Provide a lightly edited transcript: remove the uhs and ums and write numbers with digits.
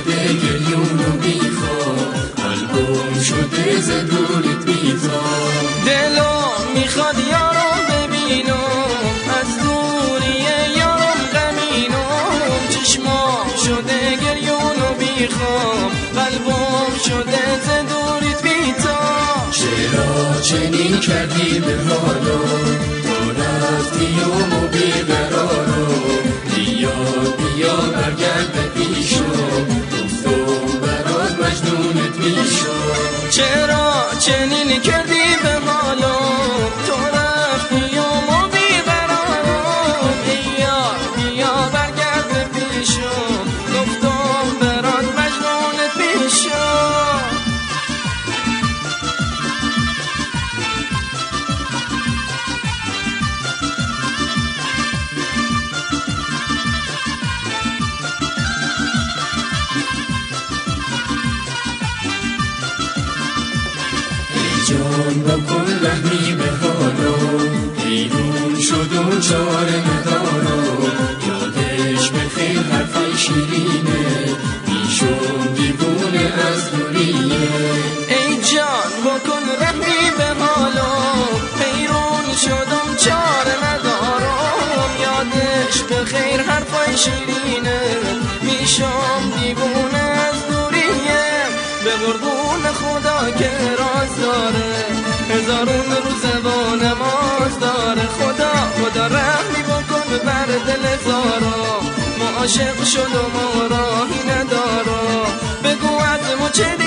شده گریون و بیخواب، قلبم شده ز دورت بیتاب. دلم میخواد یارم ببینم، از دوری یارم غمینم. چشمام شده گریون و بیخواب، قلبم شده ز دورت بیتاب. چرا چنین کردی به حالم، تو رفتی و بیقرارم. بیا برگرد به پیشم، گفتم برات مجنونت میشم. چرا چنین کردی به حالم، تو رفتی و بیقرارم. بیا برگرد به پیشم، گفتم برات مجنونت میشم. جان بکن رحمی به حالم، حیرون شدم چاره ندارم. یادش بخیر حرفای شیرینه، میشم دیوونه از دوریه. ای جان بکن رحمی به حالم، حیرون شدم چاره ندارم. یادش بخیر حرفای شیرینه، میشم دیوونه از دوریه. به قربون خدا که راز داره، هزارون روز با نماز داره. خدا رحمی بکن بر دل زارا، ما عاشق شدم و راهی ندارم. بگو از ما چه